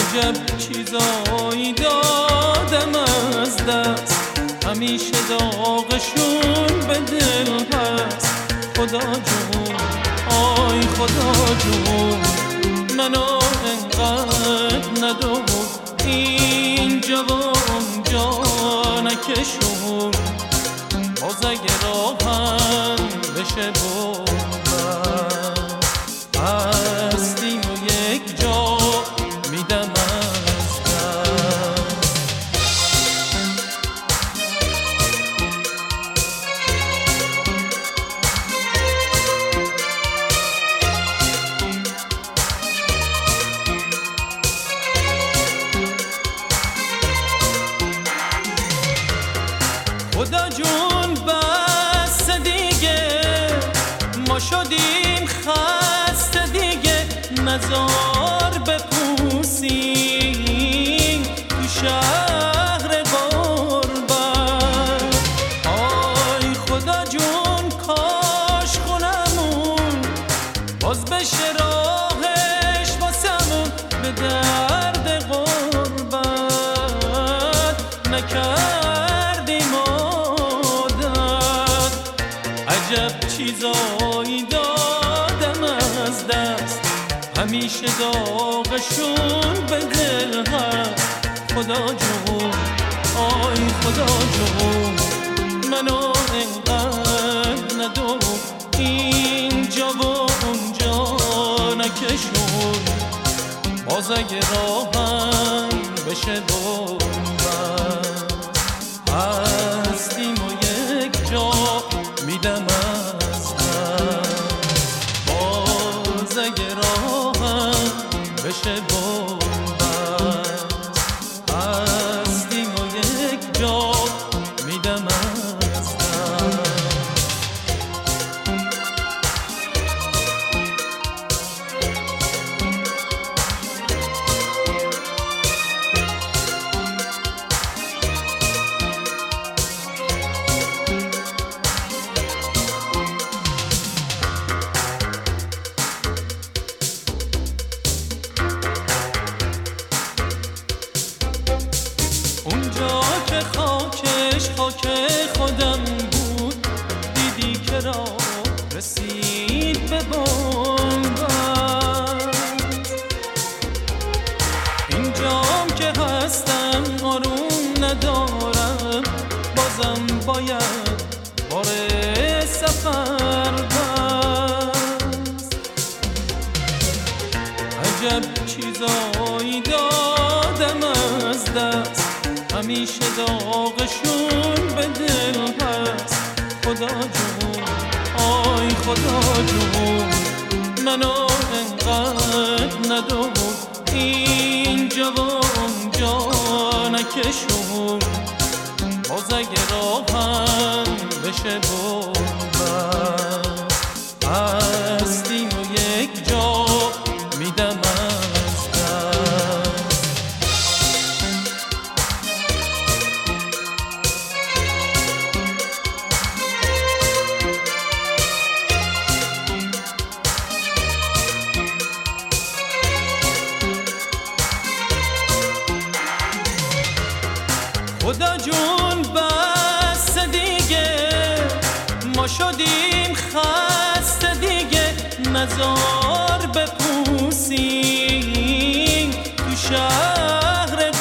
عجب چیزایی دادم از دست، همیشه داغشون به دل هست. خدا جون آی خدا جون، منو انقدر ندو اینجا و اونجا نکشون. باز اگه راهم بشه بومن، هستیم و یک جا میدم از دست. خدا جون بس دیگه، ما شدیم خسته دیگه، نزار بپوسیم تو شهر غربت. آی خدا جون کاش خونمون باز بشه راهش واسمون، به درد غربت نکردیم عادت. عجب چیزایی دادم از دست، همیشه داغشون به دل هست. خدا جون آی خدا جون، منو انقدر ندو اینجا و اونجا نکشون. باز اگه راهم بشه بومن، هستیم و یک جا میدم از دست. باز اگه راهم بشه بومن، هستیم و یک جا میدم از دست. اونجا که خاکش خاک خودم بود، دیدی که راه رسید به بنبست. اینجام که هستم آروم ندارم، بازم باید بار سفر بست. عجب چیزایی دادم از دست، همیشه داغشون به دل هست. خدا جون آی خدا جون، منو انقدر ندو اینجا و اونجا نکشون. باز اگه راهم بشه بومن، هستیم و یک جا میدم از دست. خدا جون بس دیگه، ما شدیم خسته دیگه، نزار بپوسیم تو شهر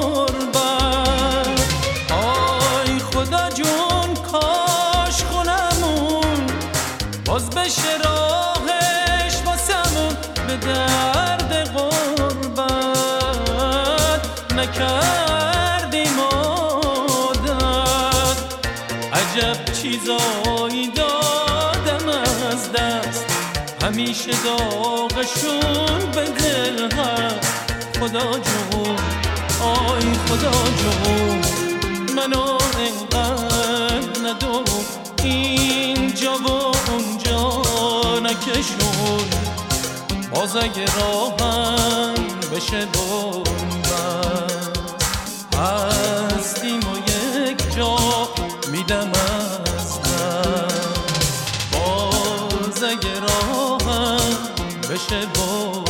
غربت. آی خدا جون کاش خونمون باز بشه راهش واسمون، به درد غربت نکردیم عادت. عجب چیزایی دادم از دست، همیشه داغشون به دل هست. خدا جون آی خدا جون، منو انقدر ندو اینجا و اونجا نکشون. باز اگه راهم بشه بومن، هستیم و یک جا میدم از دست. باز اگه راهم بشه